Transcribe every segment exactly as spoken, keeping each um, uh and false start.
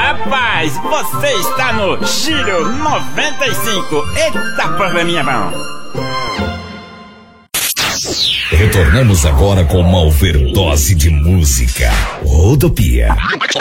Rapaz, você está no Giro noventa e cinco. Eita, probleminha bom. Retornamos agora com uma overdose de música. Rodopia.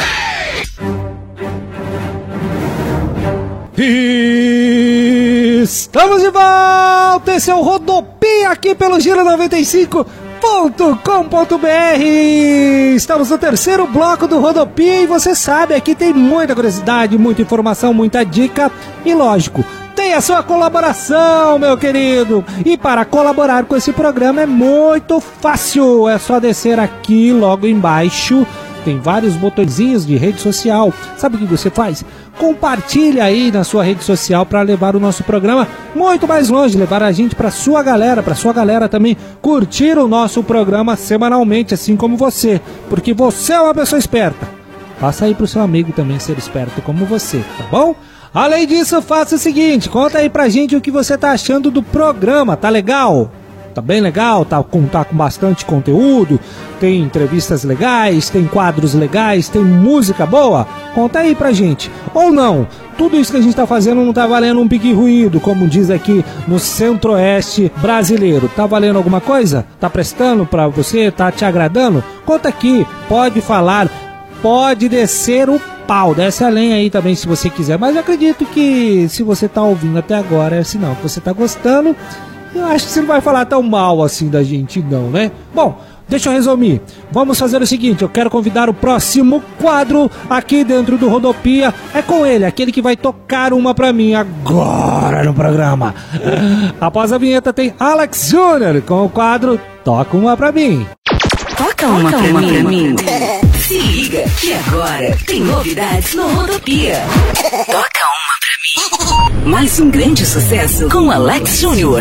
Estamos de volta. Esse é o Rodopia aqui pelo Giro noventa e cinco ponto com ponto b r. Estamos no terceiro bloco do Rodopia e você sabe, aqui tem muita curiosidade, muita informação, muita dica e, lógico, tem a sua colaboração, meu querido. E para colaborar com esse programa é muito fácil. É só descer aqui logo embaixo. Tem vários botõezinhos de rede social. Sabe o que você faz? Compartilha aí na sua rede social para levar o nosso programa muito mais longe, levar a gente para sua galera, para sua galera também curtir o nosso programa semanalmente, assim como você, porque você é uma pessoa esperta. Passa aí pro seu amigo também ser esperto como você, tá bom? Além disso, faça o seguinte, conta aí pra gente o que você tá achando do programa, tá legal? Tá bem legal, tá com, tá com bastante conteúdo, tem entrevistas legais, tem quadros legais, tem música boa? Conta aí pra gente. Ou não, tudo isso que a gente tá fazendo não tá valendo um pique ruído, como diz aqui no Centro-Oeste brasileiro. Tá valendo alguma coisa? Tá prestando pra você? Tá te agradando? Conta aqui, pode falar, pode descer o pau, desce a lenha aí também se você quiser. Mas eu acredito que se você tá ouvindo até agora, é sinal que você tá gostando. Eu acho que você não vai falar tão mal assim da gente não, né? Bom, deixa eu resumir. Vamos fazer o seguinte, eu quero convidar o próximo quadro aqui dentro do Rodopia. É com ele, aquele que vai tocar uma pra mim agora no programa. Após a vinheta tem Alex Júnior com o quadro Toca Uma Pra Mim. Toca uma, Toca uma pra, mim. pra mim. Se liga que agora tem novidades no Rodopia. Toca uma pra mim. Mais um grande sucesso com Alex Júnior.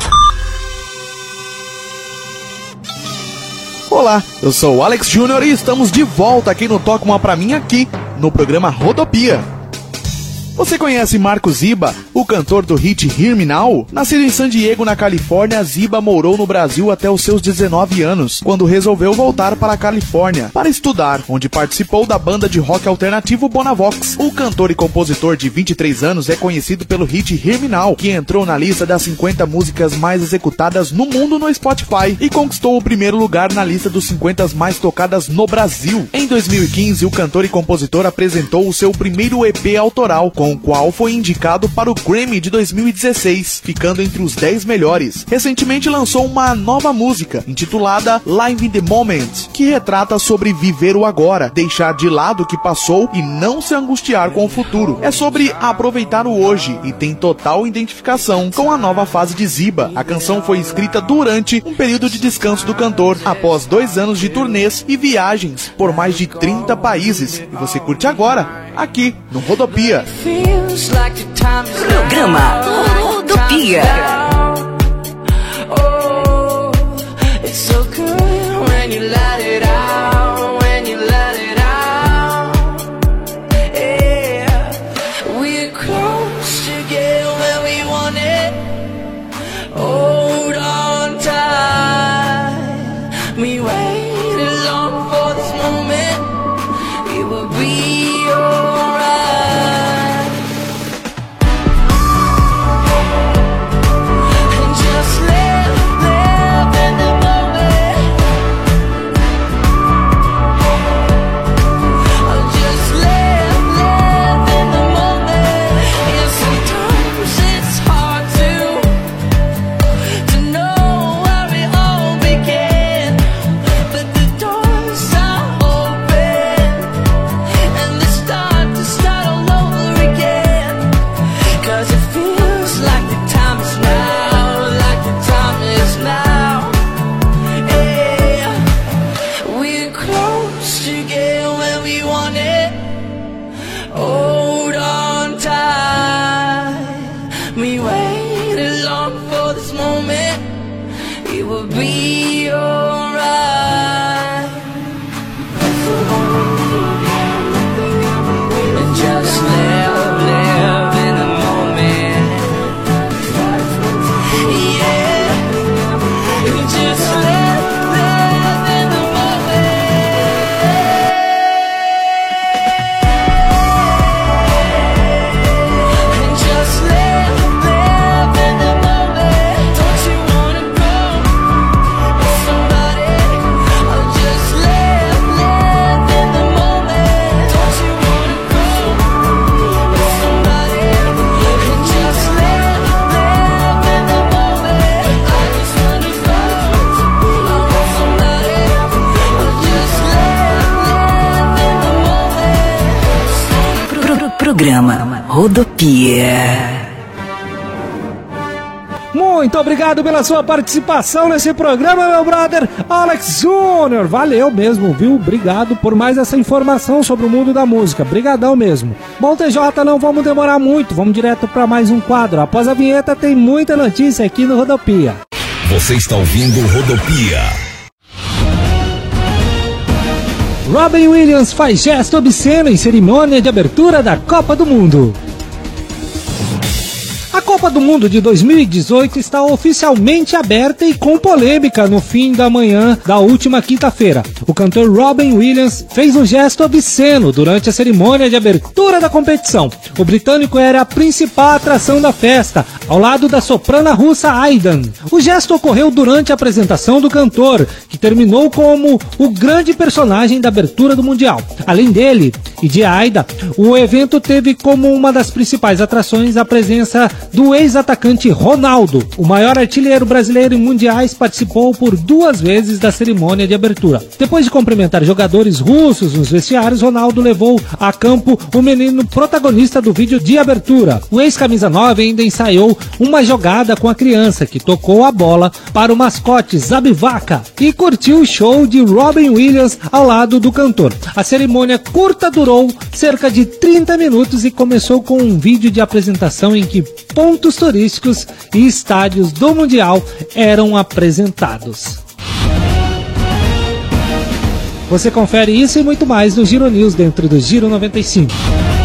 Olá, eu sou o Alex Júnior e estamos de volta aqui no Toca Uma Pra Mim, aqui no programa Rodopia. Você conhece Marco Ziba, o cantor do hit Hear Me Now? Nascido em San Diego, na Califórnia, Ziba morou no Brasil até os seus dezenove anos, quando resolveu voltar para a Califórnia para estudar, onde participou da banda de rock alternativo Bonavox. O cantor e compositor de vinte e três anos é conhecido pelo hit Hear Me Now, que entrou na lista das cinquenta músicas mais executadas no mundo no Spotify e conquistou o primeiro lugar na lista dos cinquenta mais tocadas no Brasil. Em dois mil e quinze, o cantor e compositor apresentou o seu primeiro E P autoral, com o qual foi indicado para o Grammy de dois mil e dezesseis, ficando entre os dez melhores. Recentemente lançou uma nova música, intitulada Live in the Moment, que retrata sobre viver o agora, deixar de lado o que passou e não se angustiar com o futuro. É sobre aproveitar o hoje e tem total identificação com a nova fase de Ziba. A canção foi escrita durante um período de descanso do cantor, após dois anos de turnês e viagens por mais de trinta países. E você curte agora, aqui no Rodopia. Programa Rodopia. Programa Rodopia. Muito obrigado pela sua participação nesse programa, meu brother Alex Júnior. Valeu mesmo, viu? Obrigado por mais essa informação sobre o mundo da música. Brigadão mesmo. Bom, T J, não vamos demorar muito. Vamos direto para mais um quadro. Após a vinheta tem muita notícia aqui no Rodopia. Você está ouvindo Rodopia. Robin Williams faz gesto obsceno em cerimônia de abertura da Copa do Mundo. A Copa do Mundo de dois mil e dezoito está oficialmente aberta e com polêmica no fim da manhã da última quinta-feira. O cantor Robin Williams fez um gesto obsceno durante a cerimônia de abertura da competição. O britânico era a principal atração da festa, ao lado da soprana russa Aidan. O gesto ocorreu durante a apresentação do cantor, que terminou como o grande personagem da abertura do Mundial. Além dele e de Aida, o evento teve como uma das principais atrações a presença do ex-atacante Ronaldo. O maior artilheiro brasileiro em mundiais participou por duas vezes da cerimônia de abertura. Depois de cumprimentar jogadores russos nos vestiários, Ronaldo levou a campo o menino protagonista do vídeo de abertura. O ex-camisa nove ainda ensaiou uma jogada com a criança, que tocou a bola para o mascote Zabivaka e curtiu o show de Robin Williams ao lado do cantor. A cerimônia curta durou cerca de trinta minutos e começou com um vídeo de apresentação em que pontos turísticos e estádios do Mundial eram apresentados. Você confere isso e muito mais no Giro News dentro do Giro noventa e cinco.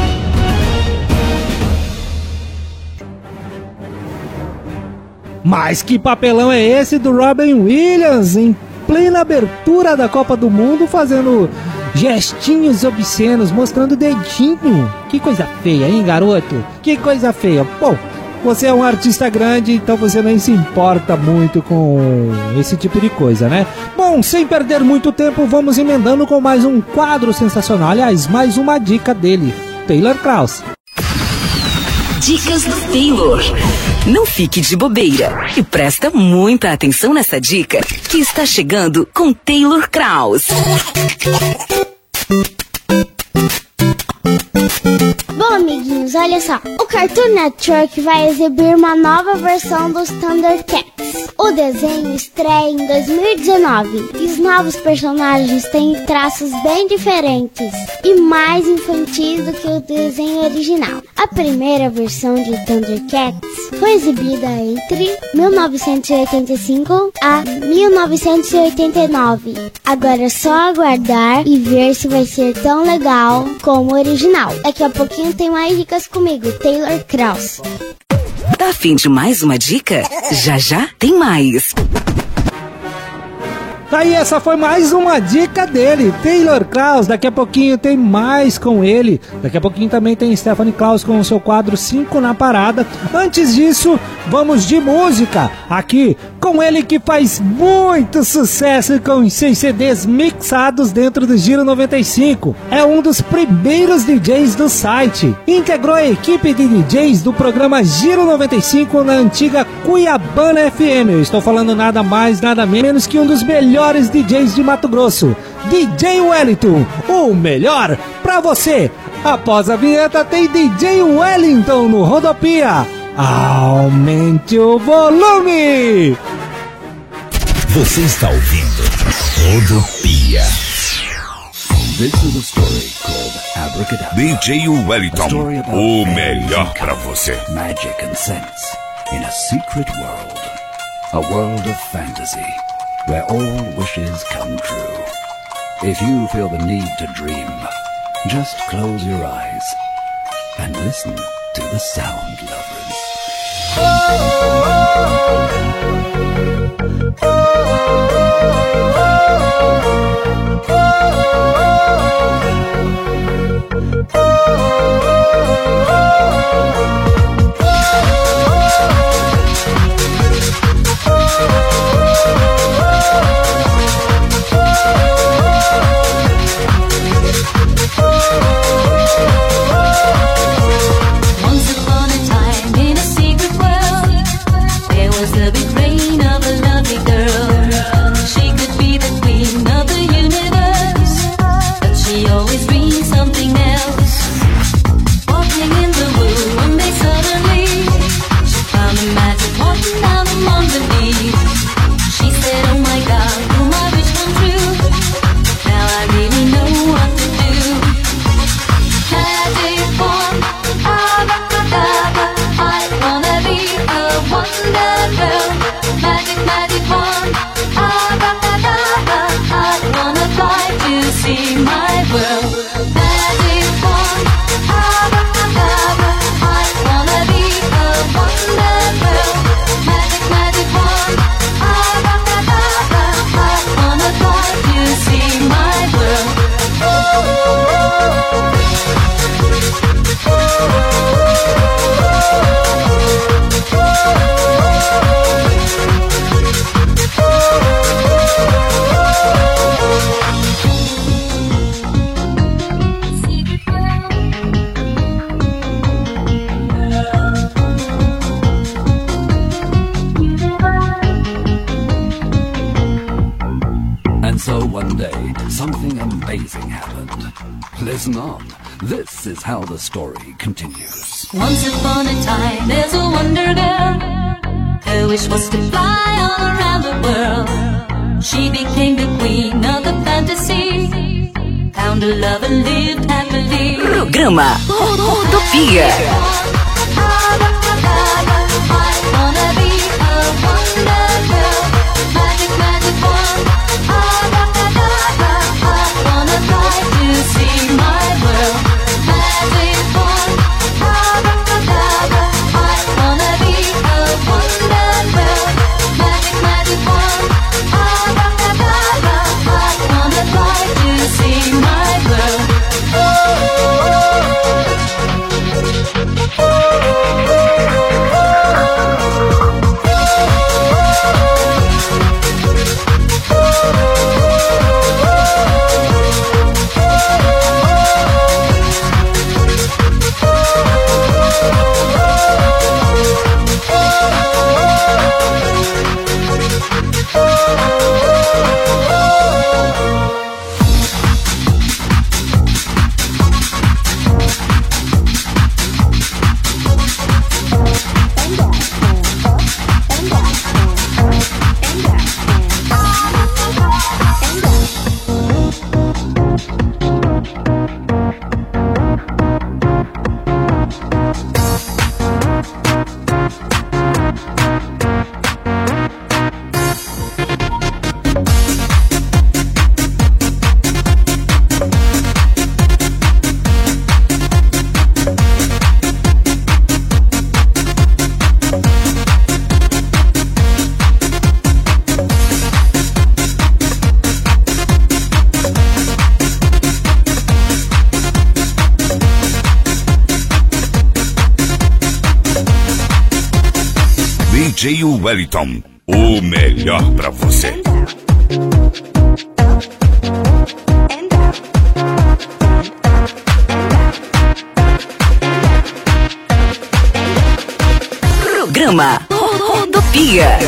Mas que papelão é esse do Robin Williams em plena abertura da Copa do Mundo, fazendo gestinhos obscenos, mostrando o dedinho? Que coisa feia, hein, garoto? Que coisa feia. Bom, você é um artista grande, então você nem se importa muito com esse tipo de coisa, né? Bom, sem perder muito tempo, vamos emendando com mais um quadro sensacional. Aliás, mais uma dica dele, Taylor Krauss. Dicas do Taylor. Não fique de bobeira e presta muita atenção nessa dica que está chegando com Taylor Krauss. Bom, amiguinhos, olha só. O Cartoon Network vai exibir uma nova versão dos Thundercats. O desenho estreia em dois mil e dezenove e os novos personagens têm traços bem diferentes e mais infantis do que o desenho original. A primeira versão de Thundercats foi exibida entre mil novecentos e oitenta e cinco a mil novecentos e oitenta e nove. Agora é só aguardar e ver se vai ser tão legal como o original. Daqui a pouquinho tem mais dicas comigo, Taylor Krauss. Tá a fim de mais uma dica? Já já tem mais. Aí essa foi mais uma dica dele, Taylor Krauss. Daqui a pouquinho tem mais com ele. Daqui a pouquinho também tem Stephanie Krauss com o seu quadro cinco na parada. Antes disso, vamos de música. Aqui com ele que faz muito sucesso com os seus C Ds mixados dentro do Giro noventa e cinco. É um dos primeiros D Js do site. Integrou a equipe de D Js do programa Giro noventa e cinco na antiga Cuiabana F M. Eu estou falando nada mais, nada menos que um dos melhores melhores D Js de Mato Grosso, D J Wellington, o melhor pra você. Após a vinheta tem D J Wellington no Rodopia. Aumente o volume. Você está ouvindo Rodopia. This is a story called Abracadabra. D J Wellington, o melhor pra você. Magic and sense in a secret world. A world of fantasy. Where all wishes come true. If you feel the need to dream, just close your eyes and listen to the sound lovers. Oh, oh, oh, oh, oh, Walking amazing happened. Listen on. This is how the story continues. Once upon a time, there's a wonder girl. Her wish was to fly all around the world. She became the queen of the fantasy. Found a love and lived happily. Programa Rodopia. D J Wellington, o melhor pra você. Programa Rodopia.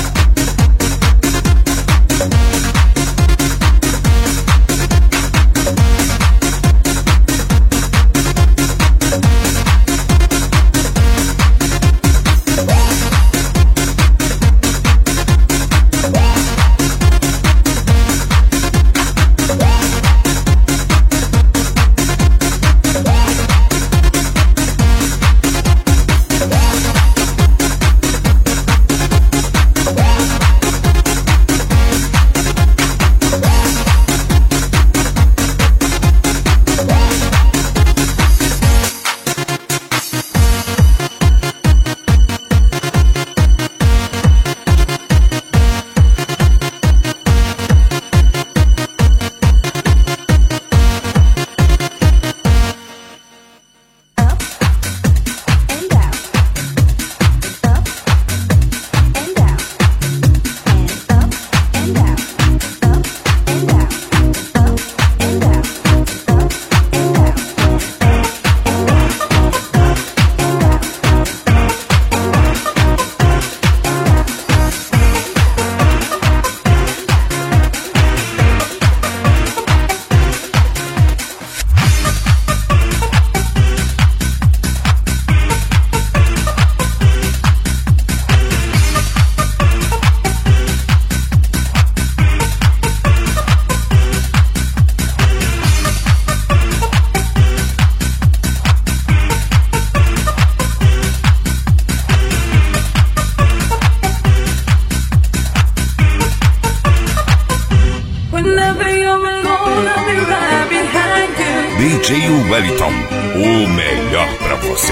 D J Wellington, o melhor pra você.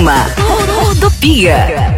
programa Rodopia.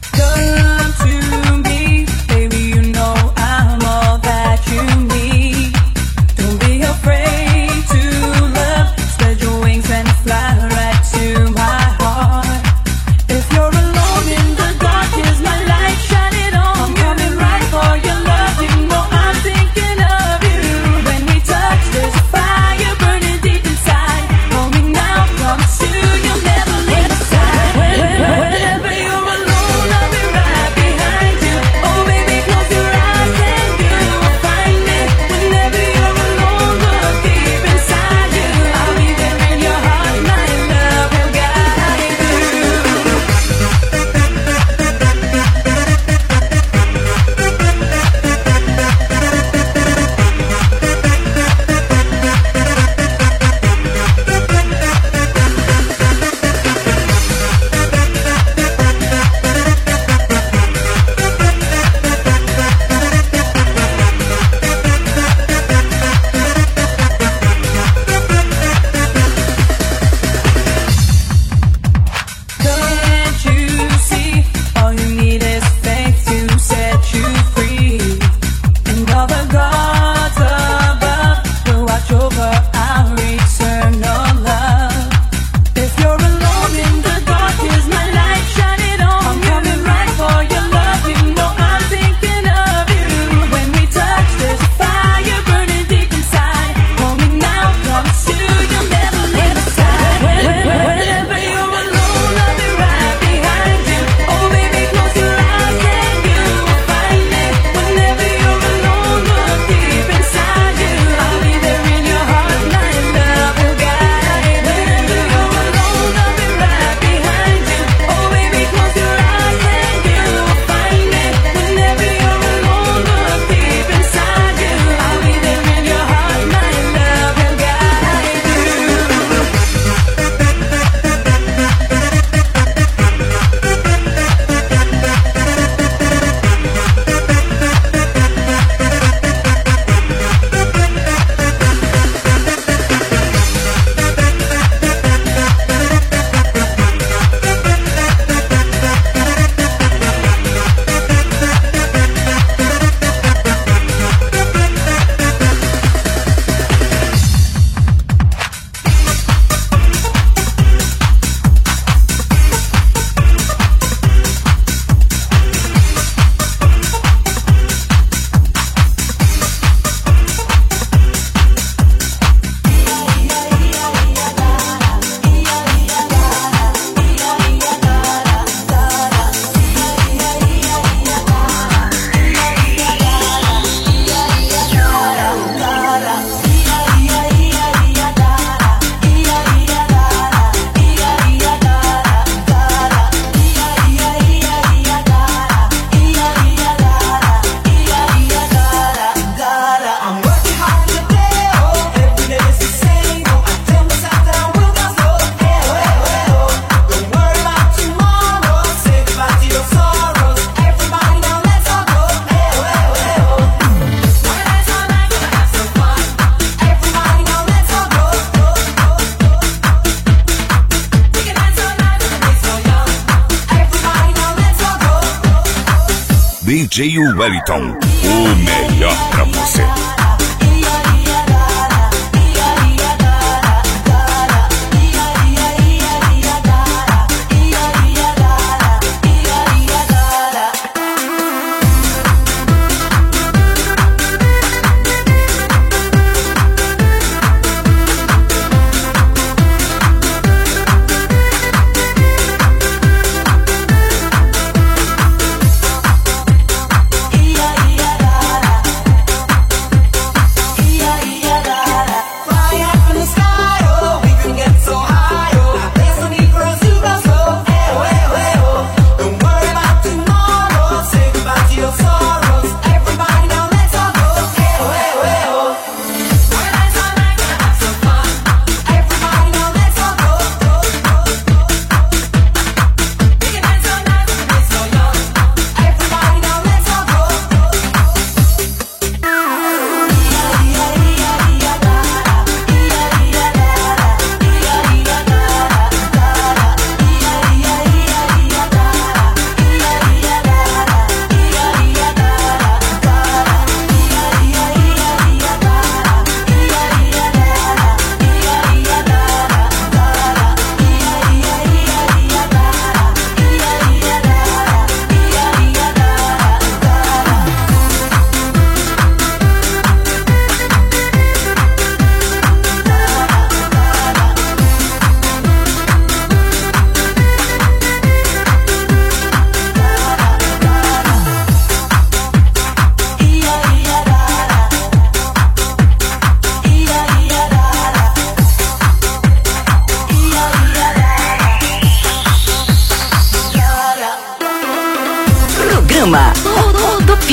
D J Wellington, o melhor pra você.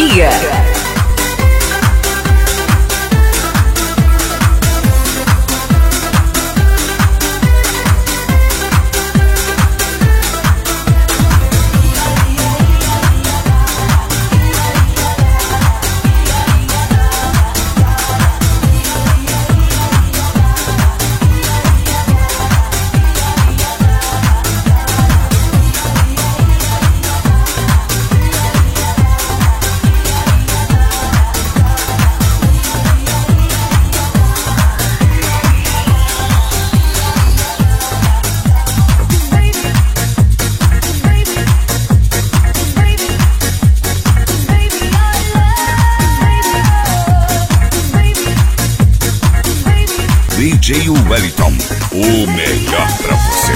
Rodopia. D J Wellington, o melhor pra você.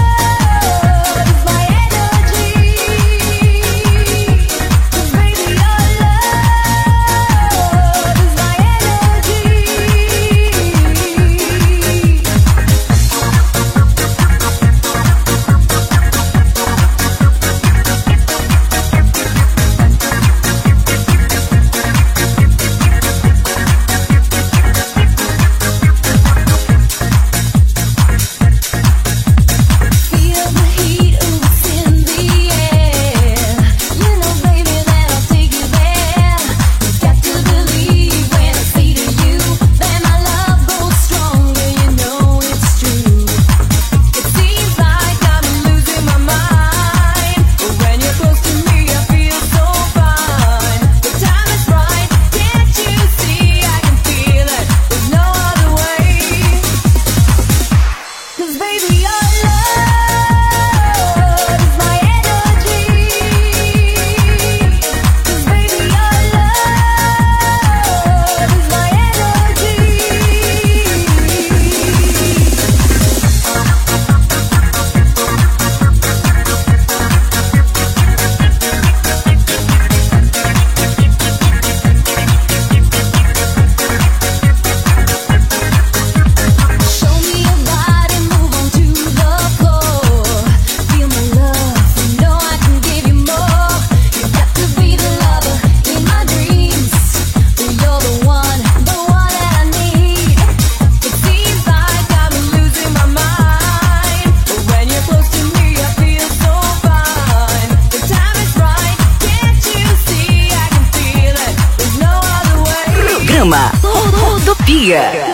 Rodopia.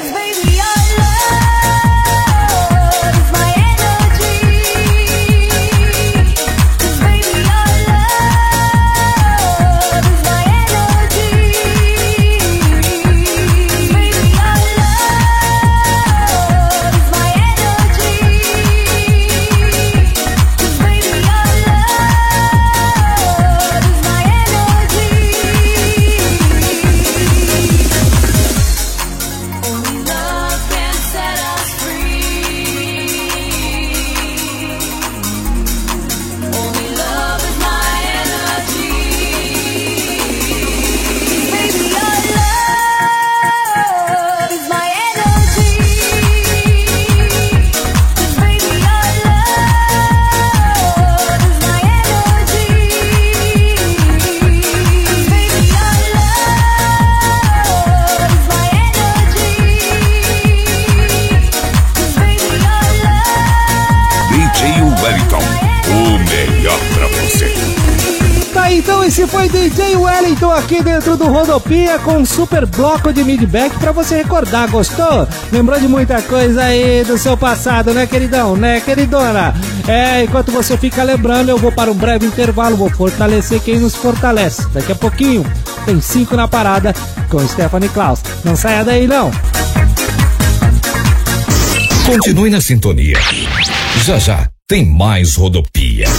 Então esse foi D J Wellington aqui dentro do Rodopia com um super bloco de midback pra você recordar, gostou? Lembrou de muita coisa aí do seu passado, né, queridão, né, queridona? É, enquanto você fica lembrando, eu vou para um breve intervalo, vou fortalecer quem nos fortalece. Daqui a pouquinho tem cinco na parada com Stephanie Klaus. Não saia daí, não! Continue na sintonia. Já já tem mais Rodopia.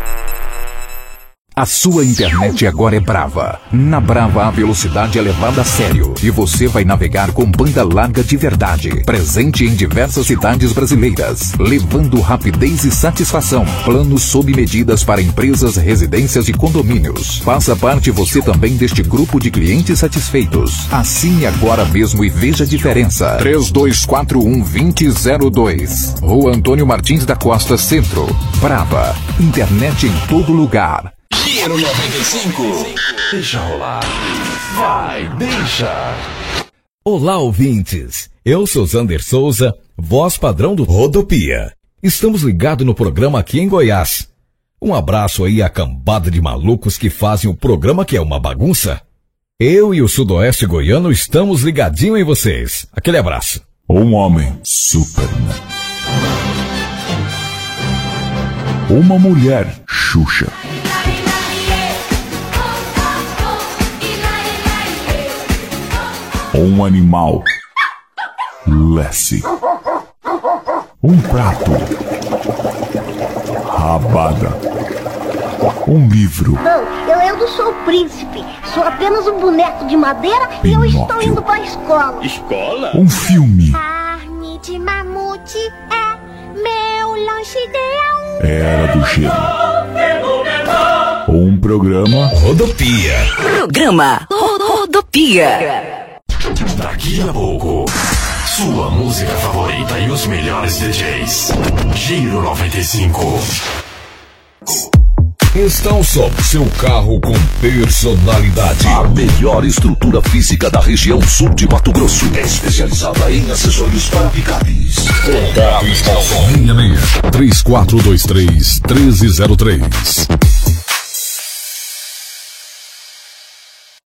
A sua internet agora é Brava. Na Brava a velocidade é levada a sério e você vai navegar com banda larga de verdade. Presente em diversas cidades brasileiras, levando rapidez e satisfação. Planos sob medidas para empresas, residências e condomínios. Faça parte você também deste grupo de clientes satisfeitos. Assine agora mesmo e veja a diferença. três dois quatro um, dois zero zero dois. Rua Antônio Martins da Costa, Centro. Brava. Internet em todo lugar. Giro noventa e cinco. Deixa rolar. Vai, deixa. Olá, ouvintes. Eu sou Zander Souza, voz padrão do Rodopia. Estamos ligados no programa aqui em Goiás. Um abraço aí à cambada de malucos que fazem o programa que é uma bagunça. Eu e o Sudoeste Goiano estamos ligadinho em vocês. Aquele abraço. Um homem, Superman. Uma mulher, Xuxa. Um animal, Lassie. Um prato, Rabada. Um livro, Não, eu, eu não sou o príncipe. Sou apenas um boneco de madeira Pinóquio. E eu estou indo para a escola. Escola? um filme, Carne de mamute é meu lanche ideal. Era do Gelo. Um programa, Rodopia. Programa Rodopia. Daqui a pouco, sua música favorita e os melhores D Js. Giro noventa e cinco. Install Som, seu carro com personalidade. A melhor estrutura física da região sul de Mato Grosso. É especializada em acessórios para picapes. Contato Install Som. seis seis, três quatro dois três, um três zero três.